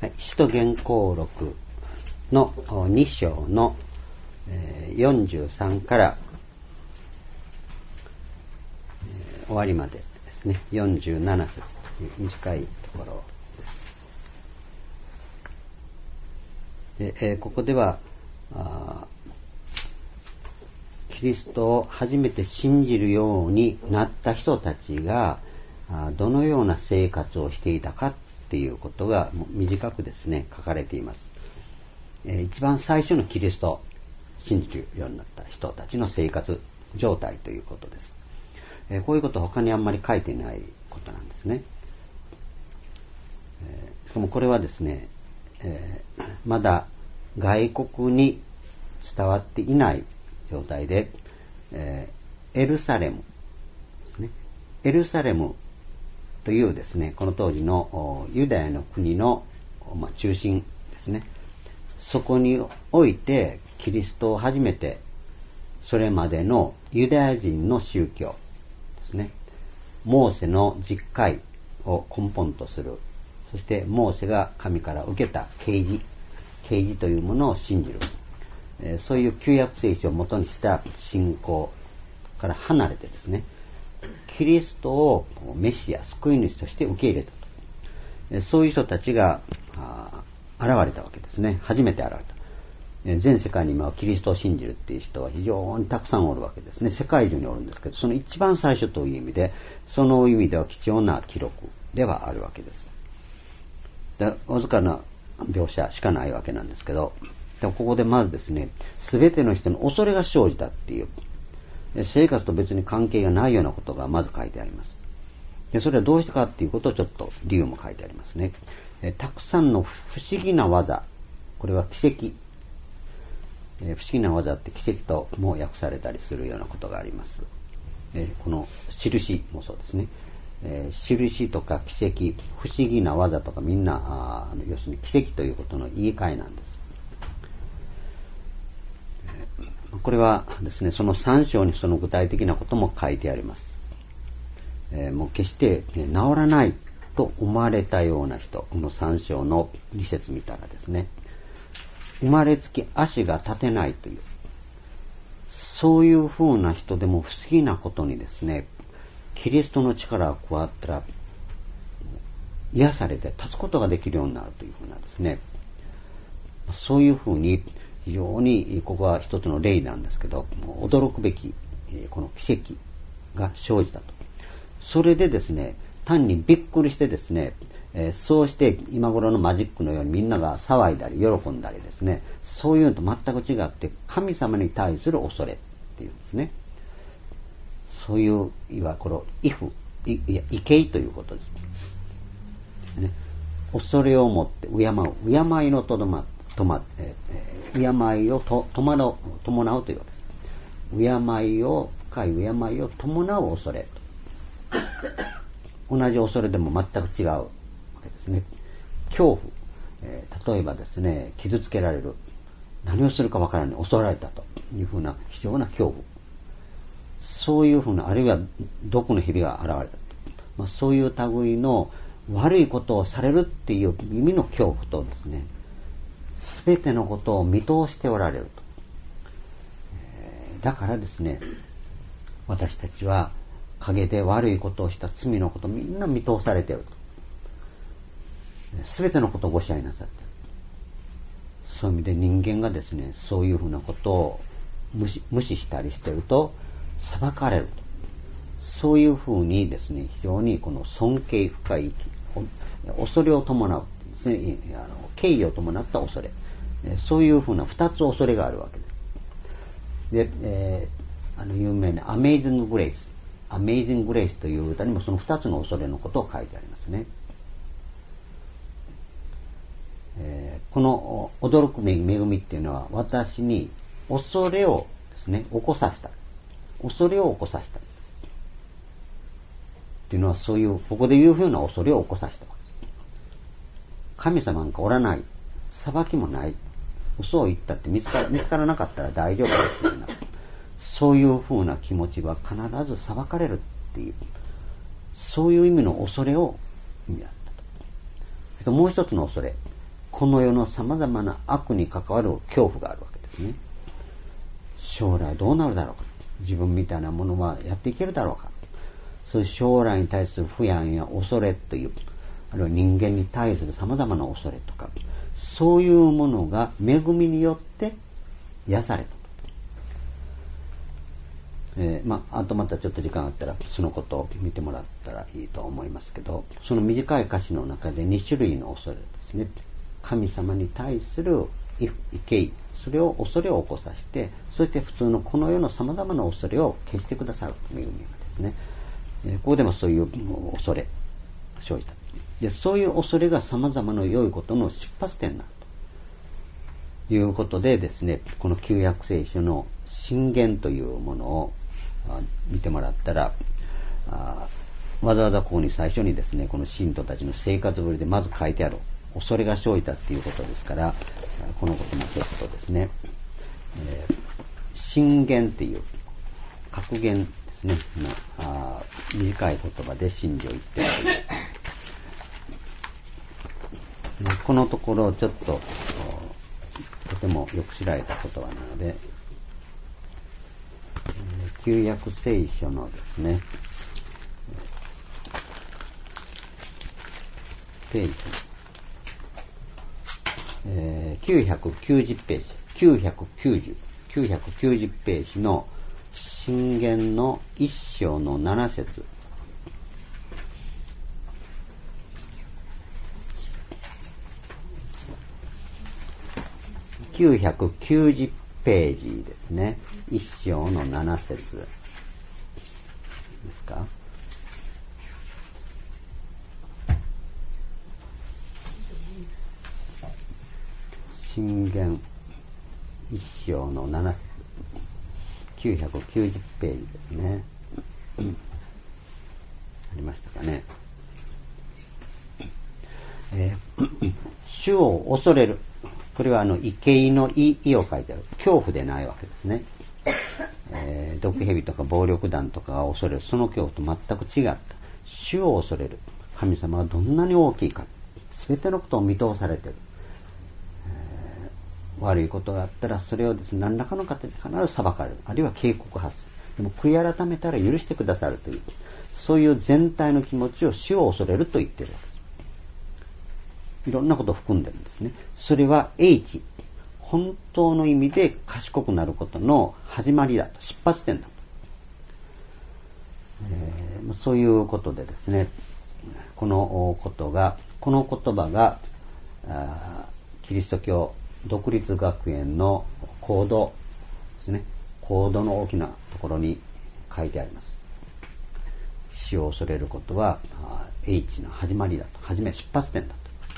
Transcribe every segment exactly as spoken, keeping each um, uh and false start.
はい、使徒言行録のに章のよんじゅうさんから、えー、終わりまでですね、よんじゅうなな節という短いところです。で、えー、ここではあキリストを初めて信じるようになった人たちがどのような生活をしていたかっていうことが短くですね書かれています。えー、一番最初のキリストを信じるようになった人たちの生活状態ということです。えー、こういうことは他にあんまり書いていないことなんですね。えー、しかもこれはですね、えー、まだ外国に伝わっていない状態で、えー、エルサレムですね。エルサレムというですね、この当時のユダヤの国の、まあ、中心ですね。そこにおいてキリストを初めてそれまでのユダヤ人の宗教ですね。モーセの十戒を根本とする。そしてモーセが神から受けた啓示、啓示というものを信じる。えー、そういう旧約聖書を元にした信仰から離れてですね、キリストをメシア、救い主として受け入れたと。そういう人たちが現れたわけですね。初めて現れた。全世界に今はキリストを信じるっていう人は非常にたくさんおるわけですね。世界中におるんですけど、その一番最初という意味で、その意味では貴重な記録ではあるわけです。で、わずかな描写しかないわけなんですけど、でもここでまずですね、すべての人の恐れが生じたっていう、生活と別に関係がないようなことがまず書いてあります。でそれはどうしてかっていうことをちょっと理由も書いてありますね。えたくさんの不思議な技、これは奇跡、え不思議な技って奇跡とも訳されたりするようなことがあります。えこの印もそうですね。え印とか奇跡、不思議な技とかみんなあ要するに奇跡ということの言い換えなんです。これはですね、その三章にその具体的なことも書いてあります。えー、もう決して治らないと思われたような人、この三章の二節見たらですね、生まれつき足が立てないという、そういう風な人でも不思議なことにですね、キリストの力が加わったら、癒されて立つことができるようになるという風なですね、そういう風に非常にここは一つの例なんですけど、驚くべきこの奇跡が生じたと。それでですね、単にびっくりしてですね、そうして今頃のマジックのようにみんなが騒いだり喜んだりですね、そういうのと全く違って神様に対する恐れっていうんですね。そういういわゆるこの畏怖、いや畏敬ということですね。恐れをもって敬う、敬いのとどま、とま、えー、敬いをと伴う、伴うというわけです。敬いを、深い敬いを伴う恐れと。同じ恐れでも全く違うわけですね。恐怖、えー、例えばですね、傷つけられる。何をするかわからない。襲われたというふうな非常な恐怖。そういうふうな、あるいは毒の蛇が現れたと。まあ、そういう類の悪いことをされるっていう意味の恐怖とですね、すべてのことを見通しておられると、えー、だからですね、私たちは陰で悪いことをした罪のことをみんな見通されていると、すべてのことをご支配なさっている。そういう意味で人間がですね、そういうふうなことを無視、無視したりしていると裁かれると、そういうふうにですね、非常にこの尊敬深い恐れを伴うですね、あの敬意を伴った恐れ、そういうふうな二つ恐れがあるわけです。で、えー、あの有名なアメイジンググレイス、アメイジンググレイスという歌にもその二つの恐れのことを書いてありますね。えー、この驚く恵みっていうのは私に恐れをですね、起こさせた。恐れを起こさせた。っていうのはそういう、ここで言うふうな恐れを起こさせたわけです。神様なんかおらない。裁きもない。嘘を言ったって見つか、見つからなかったら大丈夫ですような。そういうふうな気持ちは必ず裁かれるっていう、そういう意味の恐れを意味だったと。もう一つの恐れ、 この世の様々な悪に関わる恐怖があるわけですね。将来どうなるだろうか。自分みたいなものはやっていけるだろうか。そういう将来に対する不安や恐れという、あるいは人間に対する様々な恐れとか、そういうものが恵みによって癒されたと。えー、まあ、あとまたちょっと時間あったらそのことを見てもらったらいいと思いますけど、その短い歌詞の中でに種類の恐れですね。神様に対する畏敬、それを恐れを起こさせて、そして普通のこの世の様々な恐れを消してくださる恵みがですね。えー、ここでもそういう恐れ生じた。で、そういう恐れが様々な良いことの出発点だということでですね、この旧約聖書の箴言というものを見てもらったら、あわざわざここに最初にですね、この信徒たちの生活ぶりでまず書いてある恐れが生じたっていうことですから、このこともちょっとですね、えー、箴言っていう格言ですね、まあ、あ短い言葉で真理を言っているという、このところをちょっととてもよく知られた言葉なので、旧約聖書のですね、ページ、えー、きゅうひゃくきゅうじゅうページ、きゅうひゃくきゅうじゅう、きゅうひゃくきゅうじゅうページの箴言の一章の七節。きゅうひゃくきゅうじゅうページですね。一章の七節ですか。箴言一章の七節。きゅうひゃくきゅうじゅうページですね。ありましたかね。えー、主を恐れる。これはあの、畏敬の意を書いてある。恐怖でないわけですね。えー、毒蛇とか暴力団とかが恐れる。その恐怖と全く違った。主を恐れる。神様がどんなに大きいか。すべてのことを見通されている。えー、悪いことがあったら、それをですね、何らかの形で必ず裁かれる。あるいは警告発する。でも、悔い改めたら許してくださるという、そういう全体の気持ちを主を恐れると言っているわけです。いろんなことを含んでるんですね。それは H、本当の意味で賢くなることの始まりだと、出発点だと、えー、そういうことでですね、このことが、この言葉がキリスト教独立学園のコードですね、コードの大きなところに書いてあります。死を恐れることは H の始まりだと、始め、出発点だと。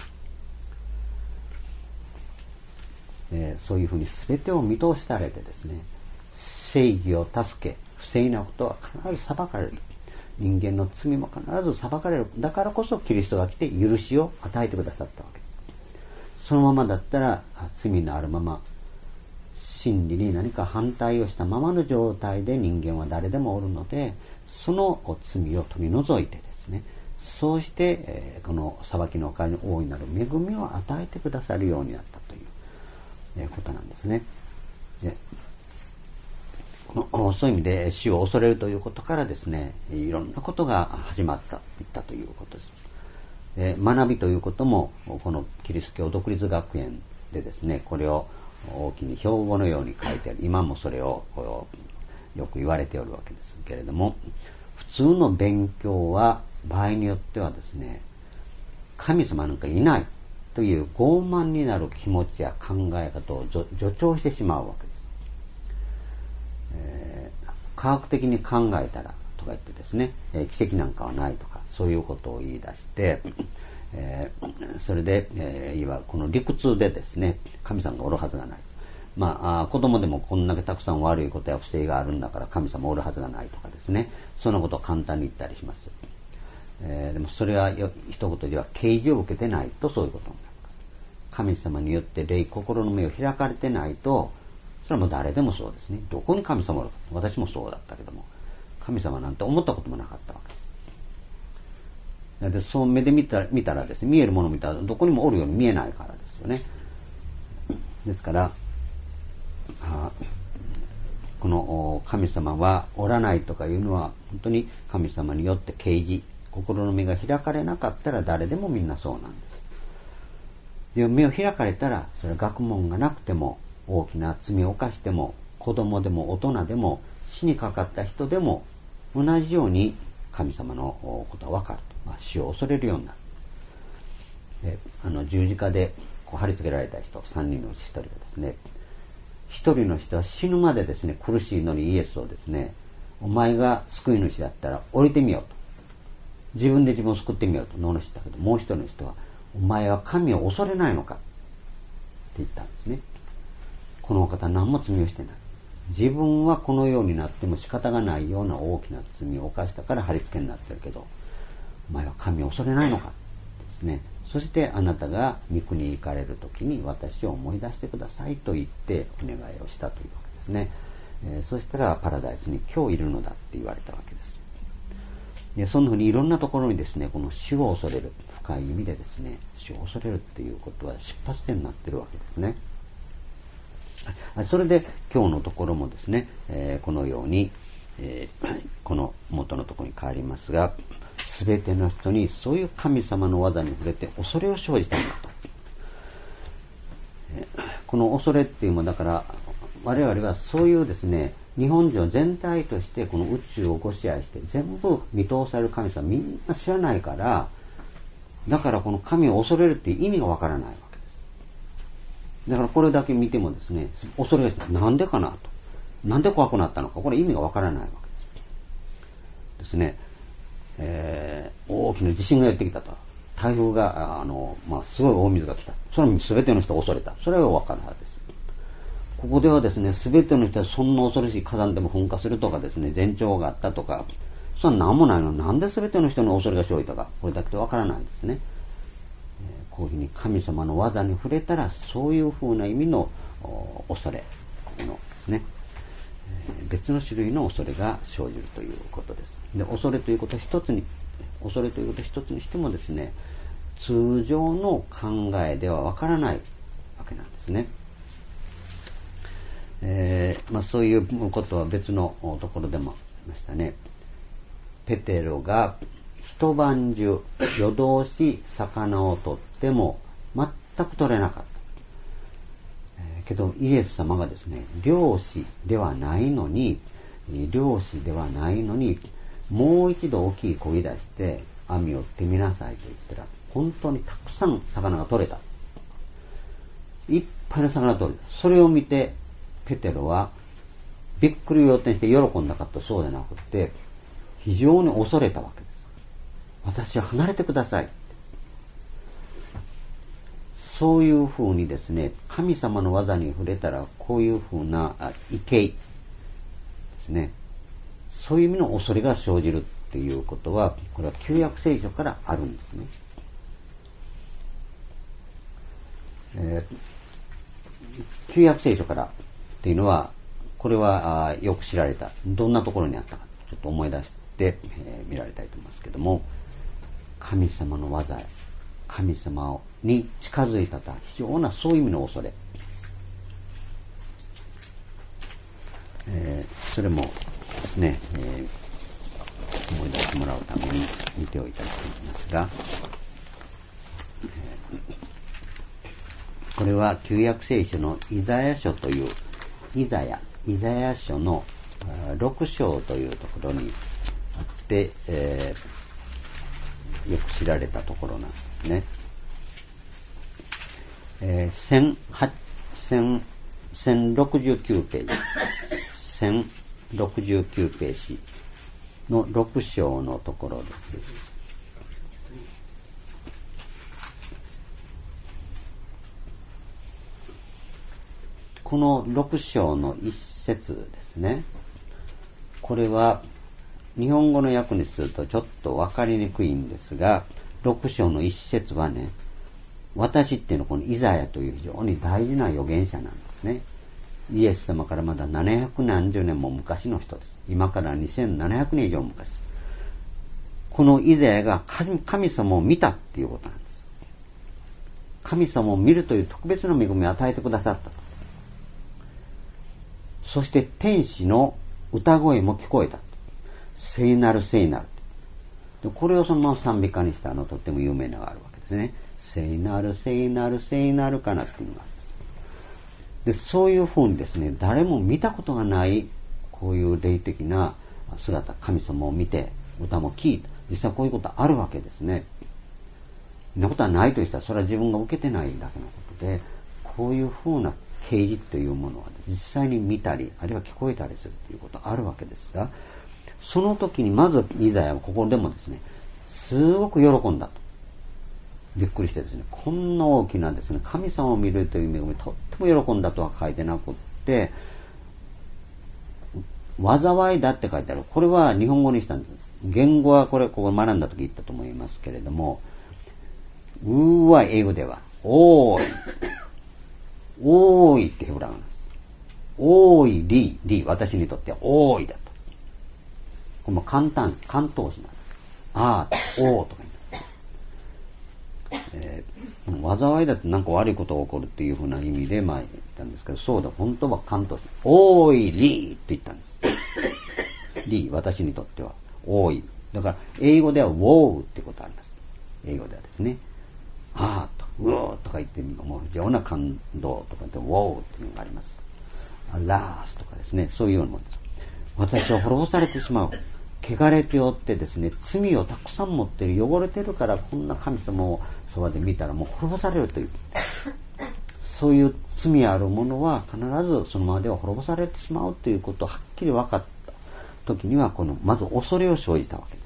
えー、そういうふうに全てを見通しされてですね、正義を助け、不正なことは必ず裁かれる。人間の罪も必ず裁かれる。だからこそキリストが来て許しを与えてくださったわけです。そのままだったら、罪のあるまま、真理に何か反対をしたままの状態で人間は誰でもおるので、その罪を取り除いてですね、そうして、えー、この裁きの代わりに大いなる恵みを与えてくださるようになったということなんですね。で、このそういう意味で死を恐れるということからですね、いろんなことが始まったいったということです。で、学びということもこのキリスト教独立学園でですね、これを大きに標語のように書いてある。今もそれをよく言われておるわけですけれども、普通の勉強は場合によってはですね、神様なんかいないという傲慢になる気持ちや考え方を助長してしまうわけです。えー、科学的に考えたらとか言ってですね、えー、奇跡なんかはないとか、そういうことを言い出して、えー、それで、えー、いわこの理屈でですね、神様がおるはずがない。まあ、あ子供でもこんだけたくさん悪いことや不正があるんだから神様おるはずがないとかですね、そんなことを簡単に言ったりします。えー、でもそれは一言では啓示を受けてないとそういうことになる。神様によって霊心の目を開かれてないと、それはもう誰でもそうですね。どこに神様がおるか。私もそうだったけども、神様なんて思ったこともなかったわけです。で、そう目で見たら、見たらですね、見えるものを見たらどこにもおるように見えないからですよね。ですから、あこの神様はおらないとかいうのは本当に神様によって啓示、心の目が開かれなかったら誰でもみんなそうなんです。で目を開かれたら、それは学問がなくても大きな罪を犯しても子供でも大人でも死にかかった人でも同じように神様のことは分かると、まあ、死を恐れるようになる。であの十字架でこう貼り付けられた人さんにんのうちひとりがですね、一人の人は死ぬまでですね苦しいのにイエスをですね、お前が救い主だったら降りてみようと、自分で自分を救ってみようと罵したけど、もう一人の人はお前は神を恐れないのかって言ったんですね。この方は何も罪をしてない。自分はこのようになっても仕方がないような大きな罪を犯したから貼り付けになってるけど、お前は神を恐れないのかですね。そしてあなたが御国に行かれるときに私を思い出してくださいと言ってお願いをしたというわけですね。えー、そしたらパラダイスに今日いるのだって言われたわけです。でそんなふうにいろんなところにですね、この死を恐れる、深い意味でですね、死を恐れるっていうことは出発点になっているわけですね。それで今日のところもですね、えー、このように、えー、この元のところに変わりますが、すべての人にそういう神様の技に触れて恐れを生じたんだと。えー、この恐れっていうのはだから我々はそういうですね、日本人全体としてこの宇宙をご支配して全部見通される神様みんな知らないから、だからこの神を恐れるっていう意味がわからないわけです。だからこれだけ見てもですね、恐れがなんでかなと、なんで怖くなったのか、これ意味がわからないわけです。ですね、えー、大きな地震がやってきたと、台風があの、まあ、すごい大水が来た、それは全ての人が恐れた、それはわかるはずです。ここではですね、全ての人はそんな恐ろしい火山でも噴火するとかですね、前兆があったとか、そんな何もないのになんで全ての人の恐れが生じたか、これだけでわからないんですね。えー、こういうふうに神様の技に触れたら、そういうふうな意味の恐れのですね、えー、別の種類の恐れが生じるということです。で、恐れということ一つに、恐れということ一つにしてもですね、通常の考えではわからないわけなんですね。えーまあ、そういうことは別のところでもありましたね。ペテロが一晩中夜通し魚を取っても全く取れなかった、えー、けどイエス様がですね、漁師ではないのに漁師ではないのにもう一度大きい漕ぎ出して網を打ってみなさいと言ったら、本当にたくさん魚が取れた。いっぱいの魚が取れた。それを見てペテロはびっくり仰天して喜んだかと、そうじゃなくて非常に恐れたわけです。私は離れてください。そういうふうにですね、神様の技に触れたらこういうふうな畏敬ですね、そういう意味の恐れが生じるっていうことは、これは旧約聖書からあるんですね。えー、旧約聖書からっていうのは、これはよく知られた、どんなところにあったかちょっと思い出して、えー、見られたいと思いますけども、神様の技、神様に近づいたと、非常なそういう意味の恐れ、えー、それもですね、えー、思い出してもらうために見ておいたいと思いますが、えー、これは旧約聖書のイザヤ書というイザヤ、イザヤ書のろく章というところにあって、えー、よく知られたところなんですね。えー、せんろくじゅうきゅうページ、せんろくじゅうきゅうページのろく章のところです。このろく章の一節ですね。これは日本語の訳にするとちょっとわかりにくいんですが、ろく章の一節はね、私っていうのはこのイザヤという非常に大事な預言者なんですね。イエス様からまだななひゃくなんじゅうねんも昔の人です。今からにせんななひゃくねん以上昔。このイザヤが神様を見たっていうことなんです。 神様を見るという特別な恵みを与えてくださったと。そして天使の歌声も聞こえた。聖なる聖なる。これをそのまま賛美歌にしたあのとっても有名なのがあるわけですね。聖なる聖なる聖なるかなっていうのがあるんです。で、そういうふうにですね、誰も見たことがないこういう霊的な姿、神様を見て歌も聴いた。実際こういうことあるわけですね。そんなことはないとしたらそれは自分が受けてないだけのことで、こういうふうな啓示というものは実際に見たりあるいは聞こえたりするということあるわけですが、その時にまずイザヤはここでもですね、すごく喜んだと。びっくりしてですね、こんな大きなですね、神様を見るという恵みとっても喜んだとは書いてなくって、災いだって書いてある。これは日本語にしたんです。言語はこれ、ここ学んだ時言ったと思いますけれども、うーは英語では、おーい。おーいってヘブラ語なんです。おーい、り、り、私にとってはおーいだと。これも簡単、関東詞なんです。あー、おーとか言って。えー、災いだってなんか悪いことが起こるっていうふうな意味でまあ言ったんですけど、そうだ、本当は関東詞。おーい、りって言ったんです。り、私にとってはおーい。だから英語ではウォーってことあります。英語ではですね。あーと、うおーとか言ってもう非常な感動とかでウォーっていうのがあります。アラースとかですね、そういうようなものです。私は滅ぼされてしまう。汚れておってですね、罪をたくさん持っている、汚れてるからこんな神様をそばで見たらもう滅ぼされるという。そういう罪あるものは必ずそのままでは滅ぼされてしまうということをはっきり分かった時には、このまず恐れを生じたわけです。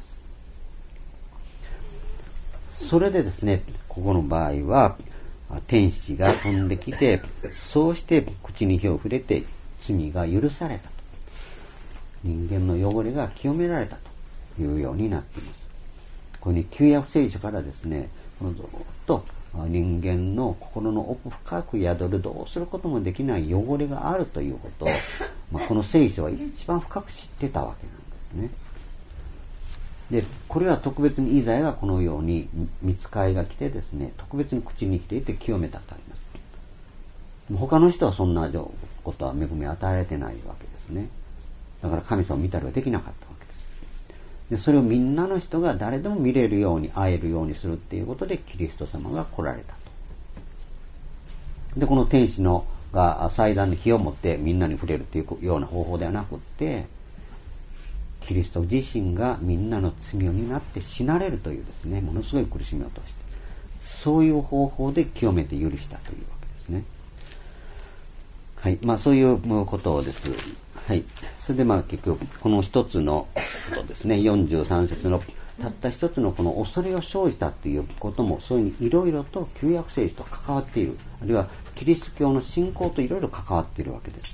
それでですね、ここの場合は天使が飛んできて、そうして口に火を触れて罪が許されたと。人間の汚れが清められたというようになっています。これに旧約聖書からですね、ずっと人間の心の奥深く宿る、どうすることもできない汚れがあるということを、まあ、この聖書は一番深く知ってたわけなんですね。で、これは特別にイザヤがこのように御使いが来てですね、特別に口に来ていて清めたとあります。他の人はそんなことは恵み与えられてないわけですね。だから神様を見たりはできなかったわけです。で、それをみんなの人が誰でも見れるように、会えるようにするっていうことでキリスト様が来られたと。で、この天使のが祭壇で火を持ってみんなに触れるっていうような方法ではなくって、キリスト自身がみんなの罪を担って死なれるというですね、ものすごい苦しみを通して、そういう方法で清めて許したというわけですね。はい。まあそういうことです。はい。それでまあ結局、この一つのことですね、よんじゅうさん節のたった一つのこの恐れを生じたということも、そういういろいろと旧約聖書と関わっている。あるいはキリスト教の信仰といろいろ関わっているわけです。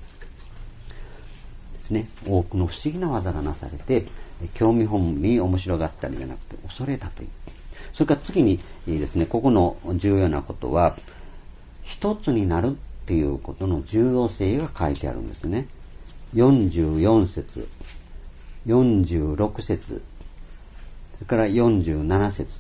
ですね。多くの不思議な技がなされて、興味本位に面白がったりじゃなくて恐れたという。それから次にですね、ここの重要なことは、一つになるっていうことの重要性が書いてあるんですね。よんじゅうよん節、よんじゅうろく節、それからよんじゅうなな節。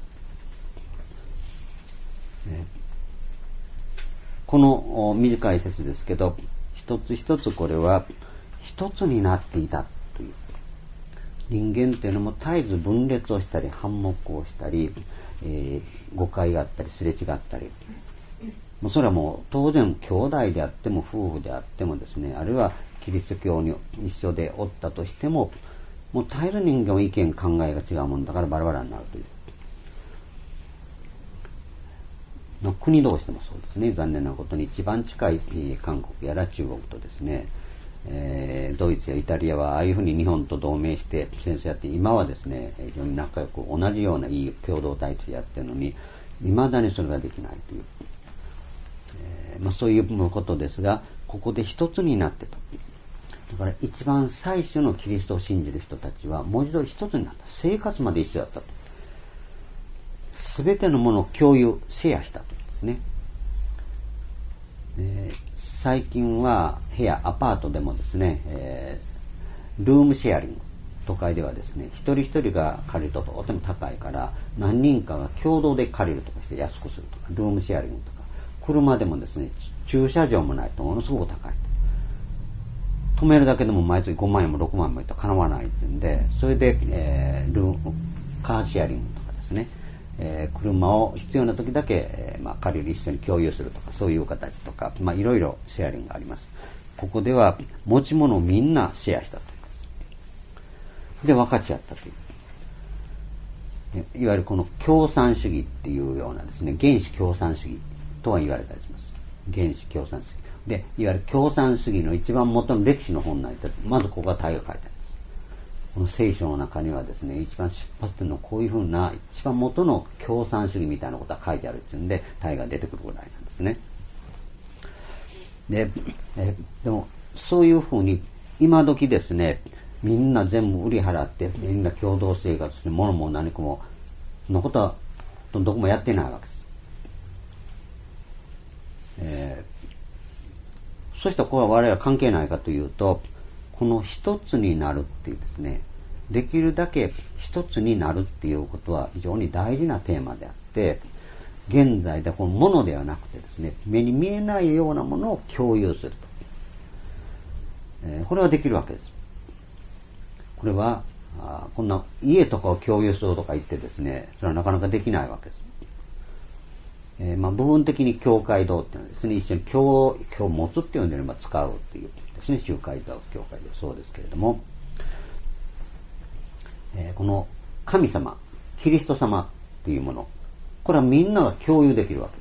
この短い節ですけど、一つ一つこれは一つになっていたという。人間っていうのも絶えず分裂をしたり反目をしたり、えー、誤解があったりすれ違ったり、もうそれはもう当然兄弟であっても夫婦であってもですね、あるいはキリスト教に一緒でおったとしても、もう絶えず人間は意見考えが違うもんだからバラバラになるという。の国同士でもそうですね。残念なことに一番近い韓国やら中国とですね、えー、ドイツやイタリアはああいうふうに日本と同盟して戦争やって、今はですね、非常に仲良く同じようないい共同体制やってるのに、未だにそれができないという、えーまあ、そういうことですが、ここで一つになってと。だから一番最初のキリストを信じる人たちは文字通り一つになった。生活まで一緒だったと。すべてのものを共有、シェアしたというですね。えー、最近は部屋、アパートでもですね、えー、ルームシェアリング都会ではですね、一人一人が借りるととても高いから、何人かが共同で借りるとかして安くするとか、ルームシェアリングとか、車でもですね、駐車場もないとものすごく高いと。止めるだけでも毎月ごまんえんもろくまんえんもいったら叶わないっていうんで、それで、えー、ルーム、カーシェアリングとかですね、えー、車を必要な時だけ、えーまあ、借りる一緒に共有するとか、そういう形とか、まあいろいろシェアリングがあります。ここでは持ち物をみんなシェアしたと言います。で、分かち合ったという。いわゆるこの共産主義っていうようなですね、原始共産主義とは言われたりします。原始共産主義。で、いわゆる共産主義の一番元の歴史の本なんて、まずここが大が書いてあります。この聖書の中にはですね、一番出発点のこういうふうな、一番元の共産主義みたいなことが書いてあるっていうんで、大が出てくるぐらいなんですね。で、えでも、そういうふうに、今時ですね、みんな全部売り払って、みんな共同生活して、物も何かも、そのことは、どこもやってないわけです。えーそしてこれは我々は関係ないかというと、この一つになるっていうですね、できるだけ一つになるっていうことは非常に大事なテーマであって、現在でこのものではなくてですね、目に見えないようなものを共有すると。えー、これはできるわけです。これは、あこんな家とかを共有するとか言ってですね、それはなかなかできないわけです。えー、まあ部分的に教会堂っていうのはですね、一緒に教、教持つっていうのであれば使うっていうですね、集会堂、教会堂、そうですけれども、えー、この神様、キリスト様っていうもの、これはみんなが共有できるわけです。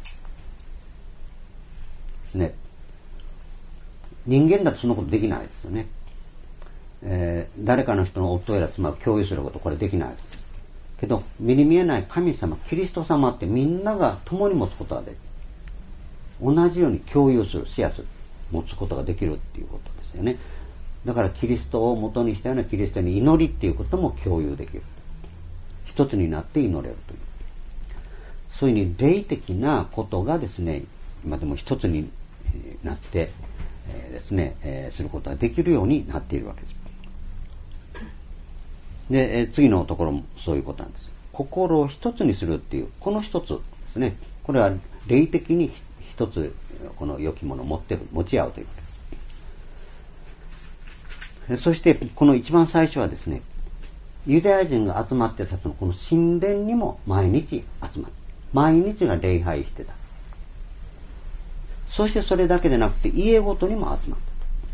ですね。人間だとそんなことできないですよね。えー、誰かの人の夫や妻を共有すること、これできないです。けど、目に見えない神様、キリスト様ってみんなが共に持つことができる。同じように共有する、シェアする、持つことができるっていうことですよね。だからキリストを元にしたようなキリストに祈りっていうことも共有できる。一つになって祈れるという。そういうふうに霊的なことがですね、今でも一つになって、えー、ですね、えー、することができるようになっているわけです。で、えー、次のところもそういうことなんです。心を一つにするっていう、この一つですね。これは霊的に一つ、この良きものを持ってる、持ち合うということです。そして、この一番最初はですね、ユダヤ人が集まってたそのこの神殿にも毎日集まる。毎日が礼拝してた。そしてそれだけでなくて家ごとにも集まった。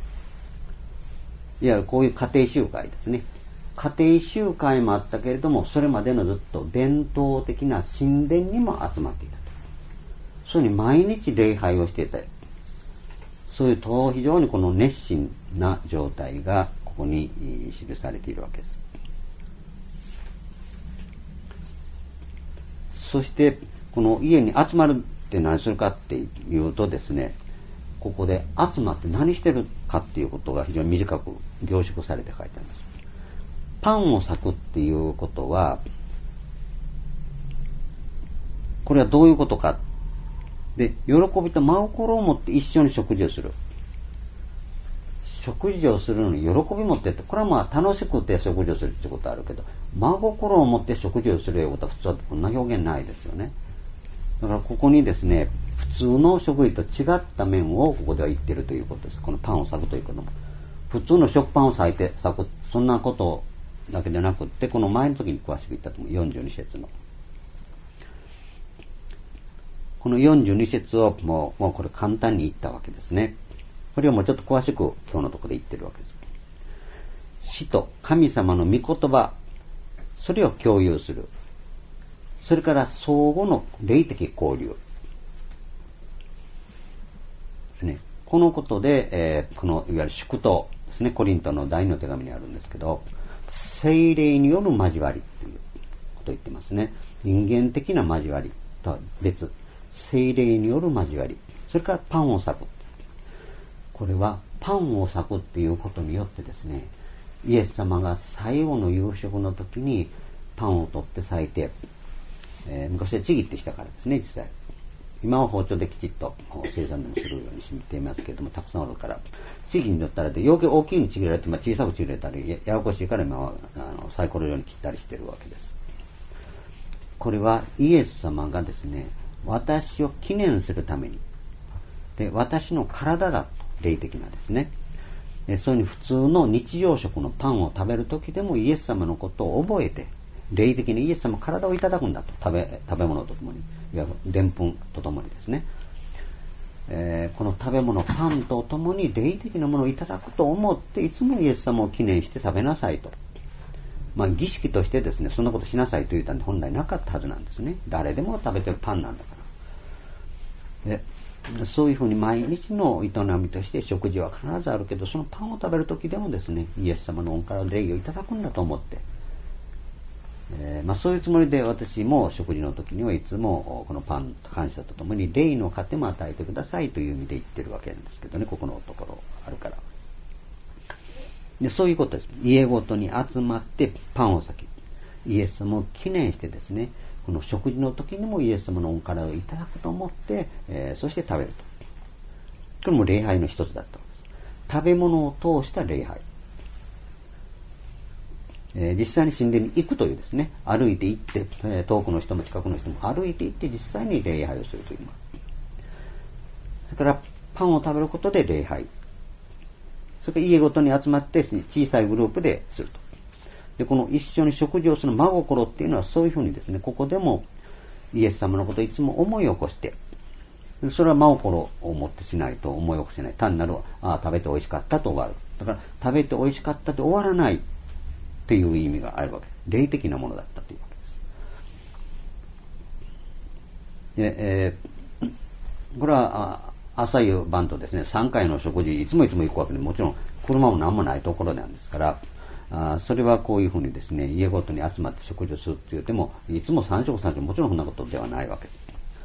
いわゆるこういう家庭集会ですね。家庭集会もあったけれども、それまでのずっと伝統的な神殿にも集まっていたと。そういうふうに毎日礼拝をしていた。そういうと非常にこの熱心な状態がここに記されているわけです。そしてこの家に集まるって何するかっていうとですね、ここで集まって何してるかっていうことが非常に短く凝縮されて書いてあります。パンを裂くっていうことは、これはどういうことか。で、喜びと真心を持って一緒に食事をする。食事をするのに喜び持ってって、これはまあ楽しくて食事をするってことはあるけど、真心を持って食事をするようなことは普通はこんな表現ないですよね。だからここにですね、普通の食事と違った面をここでは言ってるということです。このパンを裂くということも。普通の食パンを裂いて裂く、そんなことだけでなくって、この前の時に詳しく言ったと思う。よんじゅうに節の。このよんじゅうに節をもう、もうこれ簡単に言ったわけですね。これをもうちょっと詳しく今日のところで言ってるわけです。死と神様の御言葉、それを共有する。それから相互の霊的交流。ですね。このことで、えー、このいわゆる祝祷ですね。コリントの第二の手紙にあるんですけど、聖霊による交わりということを言ってますね。人間的な交わりとは別。聖霊による交わり。それからパンを裂く。これはパンを裂くっていうことによってですね、イエス様が最後の夕食の時にパンを取って裂いて、えー、昔はちぎってしたからですね、実際。 今は包丁できちっと生産するようにしていますけれども、たくさんおるから、地域によったらで、余計大きいにちぎられて、まあ、小さくちぎられたり、ややこしいから今はあのサイコロ状に切ったりしているわけです。これはイエス様がですね、私を記念するために、で、私の体だと、霊的なですね。そういうふうに普通の日常食のパンを食べるときでもイエス様のことを覚えて、霊的にイエス様の体をいただくんだと、食べ、食べ物とともに、いわゆる澱粉とともにですね。えー、この食べ物、パンとともに霊的なものをいただくと思って、いつもイエス様を記念して食べなさいと。まあ儀式としてですね、そんなことしなさいと言ったんで本来なかったはずなんですね。誰でも食べてるパンなんだから。で、そういうふうに毎日の営みとして食事は必ずあるけど、そのパンを食べるときでもですね、イエス様の恩から霊をいただくんだと思って、えー、まあそういうつもりで私も食事の時にはいつもこのパン感謝とともに霊の糧も与えてくださいという意味で言ってるわけなんですけどね、ここのところあるから。で、そういうことです。家ごとに集まってパンを裂き、イエス様を記念してですね、この食事の時にもイエス様の恩からをいただくと思って、えー、そして食べると。これも礼拝の一つだったわけです。食べ物を通した礼拝。えー、実際に神殿に行くというですね、歩いて行って、えー、遠くの人も近くの人も歩いて行って実際に礼拝をするという。それからパンを食べることで礼拝。それから家ごとに集まって小さいグループですると。で、この一緒に食事をする真心っていうのはそういうふうにですね、ここでもイエス様のことをいつも思い起こして、それは真心を持ってしないと思い起こせない。単なる、ああ、食べて美味しかったと終わる。だから、食べて美味しかったと終わらないっていう意味があるわけです。霊的なものだったというわけです。で、えー、これは、朝夕晩とですね、さんかいの食事、いつもいつも行くわけで、もちろん車も何もないところなんですから、あそれはこういうふうにですね、家ごとに集まって食事をするって言っても、いつも三食三食、もちろんそんなことではないわけ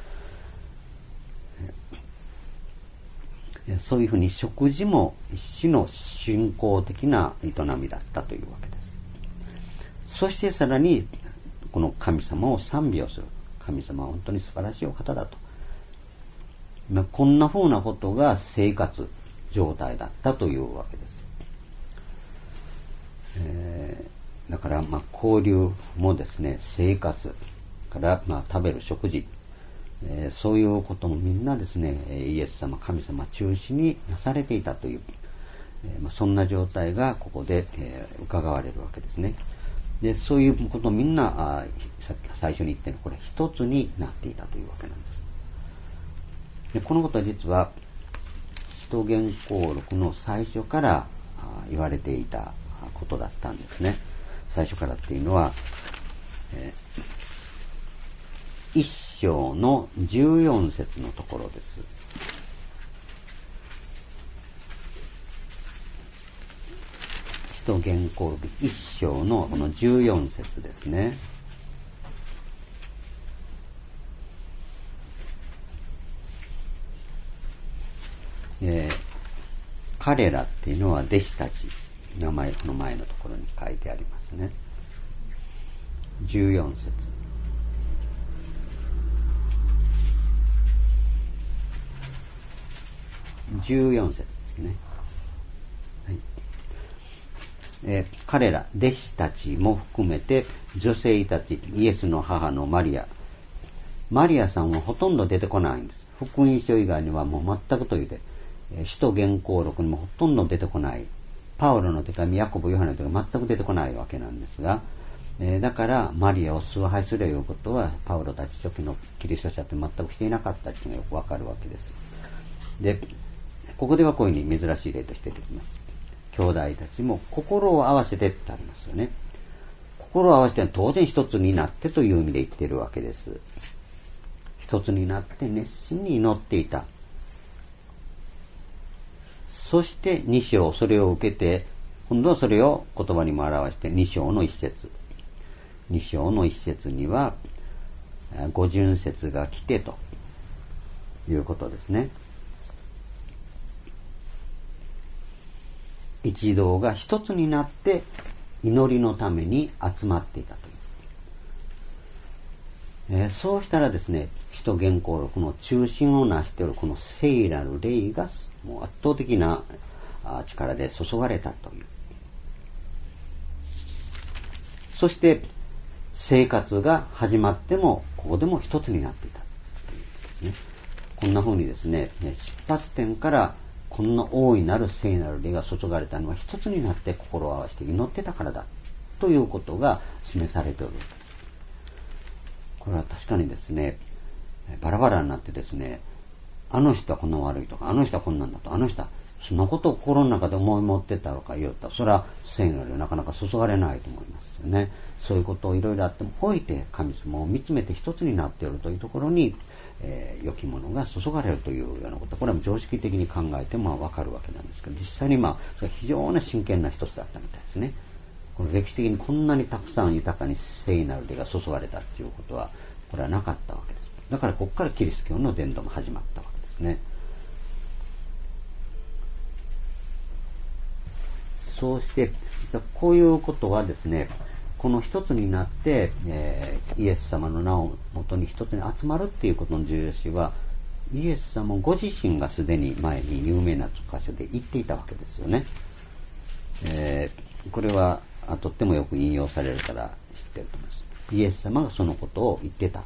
です。そういうふうに食事も一種の信仰的な営みだったというわけです。そしてさらに、この神様を賛美をする。神様は本当に素晴らしいお方だと。まあ、こんな風なことが生活状態だったというわけです。えー、だから、まあ、交流もですね、生活から、まあ、食べる食事、えー、そういうこともみんなですね、イエス様、神様中心になされていたという、えーまあ、そんな状態がここで、えー、伺われるわけですね。で、そういうことをみんな、あさっき最初に言ったように、これ一つになっていたというわけなんです。で、このことは実は、使徒言行録の最初から言われていたことだったんですね。最初からっていうのは、えー、一章の十四節のところです。使徒言行録一章のこの十四節ですね。えー、彼らっていうのは弟子たち、名前この前のところに書いてありますね。じゅうよん節。じゅうよん節ですね。はい。えー、彼ら弟子たちも含めて女性たち、イエスの母のマリア、マリアさんはほとんど出てこないんです。福音書以外にはもう全くというで。使徒言行録にもほとんど出てこない。パウロの手紙、ヤコブ、ヨハネの手紙全く出てこないわけなんですが、えー、だからマリアを崇拝するということは、パウロたち初期のキリスト者って全くしていなかったというのがよくわかるわけです。で、ここではこういうふうに珍しい例として出てきます。兄弟たちも心を合わせてってありますよね。心を合わせては当然一つになってという意味で言っているわけです。一つになって熱心に祈っていた。そして二章、それを受けて、今度はそれを言葉にも表して二章の一節。二章の一節には、五巡節が来てということですね。一同が一つになって祈りのために集まっていたという。 えー、そうしたらですね、使徒言行録の中心を成しているこの聖なる霊がもう圧倒的な力で注がれたという。そして生活が始まってもここでも一つになっていたというですね。こんな風にですね、出発点からこんな大いなる聖なる霊が注がれたのは一つになって心を合わせて祈ってたからだということが示されておる。これは確かにですね、バラバラになってですね、あの人はこんな悪いとか、あの人はこんなんだと、あの人はそんなことを心の中で思い持ってたのか言ったら、それは聖なる霊なかなか注がれないと思いますよね。そういうことをいろいろあってもおいて神様を見つめて一つになっているというところに、えー、良きものが注がれるというようなこと、これは常識的に考えてもわかるわけなんですけど、実際にまあそれは非常に真剣な一つだったみたいですね。この歴史的にこんなにたくさん豊かに聖なる霊が注がれたということはこれはなかったわけです。だからここからキリスト教の伝道も始まったわけですね。そうしてこういうことはですね、この一つになって、えー、イエス様の名をもとに一つに集まるっていうことの重要視は、イエス様ご自身がすでに前に有名な箇所で言っていたわけですよね。えー、これはとってもよく引用されるから知ってると思います。イエス様がそのことを言ってた。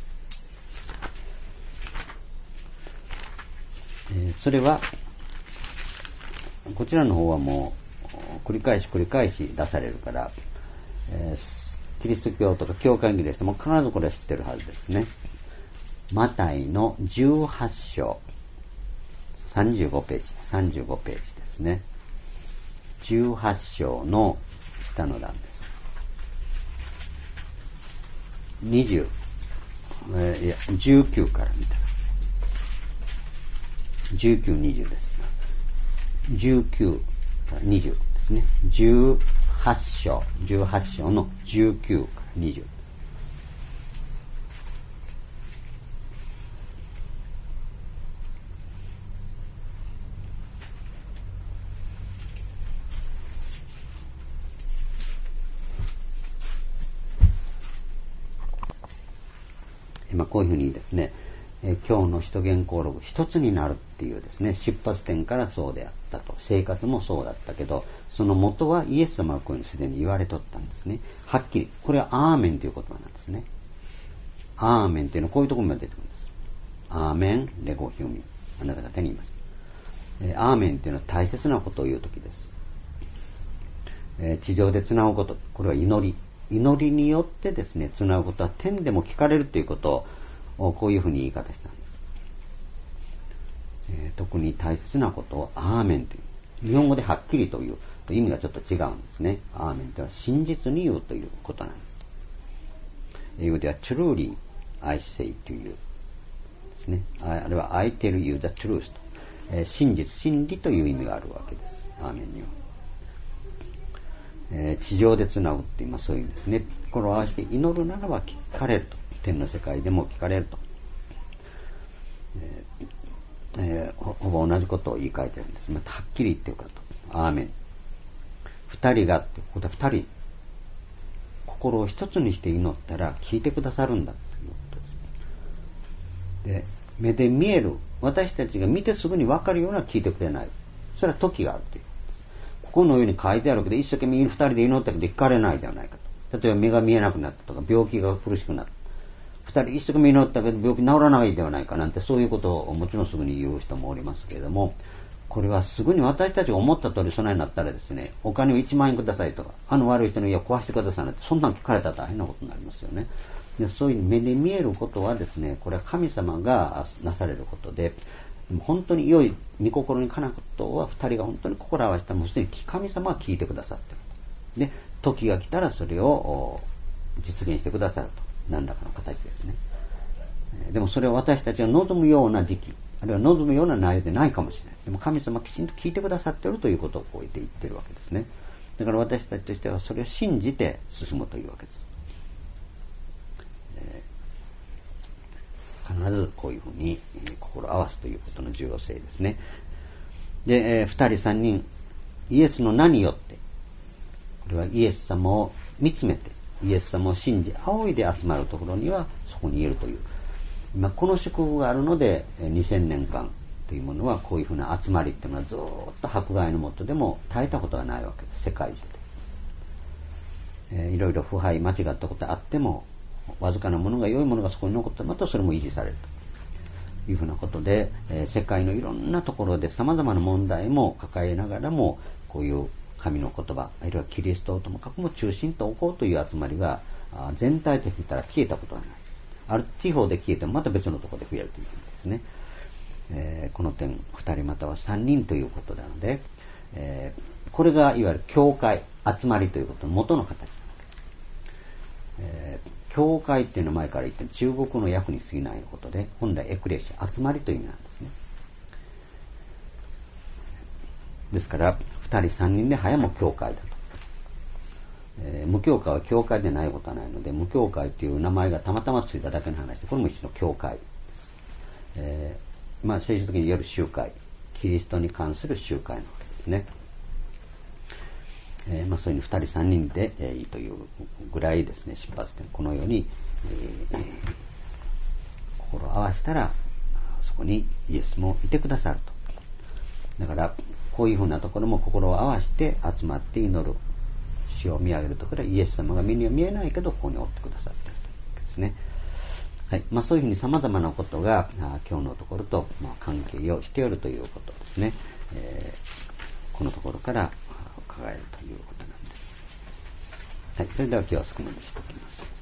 えー、それはこちらの方はもう繰り返し繰り返し出されるから、えー、キリスト教とか教会にでしても必ずこれは知ってるはずですね。マタイのじゅうはち章さんじゅうごページさんじゅうごページですね。じゅうはち章の下の段です。にじゅう、えー、いやじゅうきゅうから見たらじゅうきゅう、にじゅうです。じゅうきゅうからにじゅうですね。じゅうはち章、じゅうはち章のじゅうきゅうからにじゅう。今こういうふうにですね、え今日の使徒言行録一つになるっていうですね、出発点からそうであったと。生活もそうだったけど、その元はイエス様がこういうふうにすでに言われとったんですね。はっきり。これはアーメンという言葉なんですね。アーメンっていうのはこういうところまで出てくるんです。アーメン、レゴヒューミン。あなた方に言います。えアーメンっていうのは大切なことを言うときです。え地上で繋ぐこと。これは祈り。祈りによってですね、繋ぐことは天でも聞かれるということを、こういうふうに言い方したんです。えー、特に大切なことをアーメンという。日本語ではっきりというと意味がちょっと違うんですね。アーメンというのは真実に言うということなんです。英語では truly I say to you ですね。あるいは I tell you the truth と、えー、真実、真理という意味があるわけです。アーメンには。えー、地上でつなぐって今そういうんですね。心を合わせて祈るならば聞かれると。天の世界でも聞かれると。えーえー、ほ, ほぼ同じことを言い換えてるんです。またはっきり言ってるかと。アーメン。二人がって、ここで二人、心を一つにして祈ったら聞いてくださるんだということです。で、目で見える、私たちが見てすぐに分かるような聞いてくれない。それは時があるという。このように書いてあるけど、一生懸命二人で祈ったけど聞かれないではないかと。例えば目が見えなくなったとか、病気が苦しくなった。二人一生懸命祈ったけど病気治らないではないかなんて、そういうことをもちろんすぐに言う人もおりますけれども、これはすぐに私たちが思った通り備えになったらですね、お金をいちまんえんくださいとか、あの悪い人の家を壊してくださいなんて、そんなん聞かれたら大変なことになりますよね。で、そういう目で見えることはですね、これは神様がなされることで、本当に良い御心にかなうことは二人が本当に心を合わせたらもうすでに神様は聞いてくださっている。で、時が来たらそれを実現してくださると。何らかの形ですね。でもそれは私たちが望むような時期、あるいは望むような内容でないかもしれない。でも神様はきちんと聞いてくださっているということをこう言って言ってるわけですね。だから私たちとしてはそれを信じて進むというわけです。えー、必ずこういうふうに心を合わすということの重要性ですね。で、えー、二人三人、イエスの名によって、これはイエス様を見つめて、イエス様を信じ、仰いで集まるところにはそこに言えるという。まあ、この祝福があるので、にせんねんかんというものはこういうふうな集まりっていうのはずっと迫害のもとでも絶えたことがないわけです、世界中で。えー、いろいろ腐敗、間違ったことあっても、わずかなものが、良いものがそこに残ったらまたそれも維持されるというふうなことで、えー、世界のいろんなところで様々な問題も抱えながらも、こういう神の言葉、あるいはキリストをともかくも中心と置こうという集まりが、全体的に言ったら消えたことはない。ある地方で消えてもまた別のところで増えるということですね。えー、この点、二人または三人ということなので、えー、これがいわゆる教会、集まりということの元の形なわけです。えー、教会っていうのは前から言って中国の訳に過ぎないことで、本来エクレシア、集まりという意味なんですね。ですから、二人三人で早も教会だと。えー、無教会は教会でないことはないので、無教会という名前がたまたまついただけの話で、これも一種の教会です。えー、まあ、聖書的に言える集会、キリストに関する集会のわけですね。えー、まあ、そういうふうに二人三人で、えー、いいというぐらいですね、出発点。このように、えー、心を合わせたら、そこにイエスもいてくださると。だから、こういうふうなところも心を合わせて集まって祈る。主を見上げるところはイエス様が目には見えないけど、ここにおってくださっているというわけですね。はい。まあそういうふうに様々なことが、あ今日のところと、まあ、関係をしているということですね。えー、このところから伺えるということなんです。はい。それでは今日は少なくしておきます。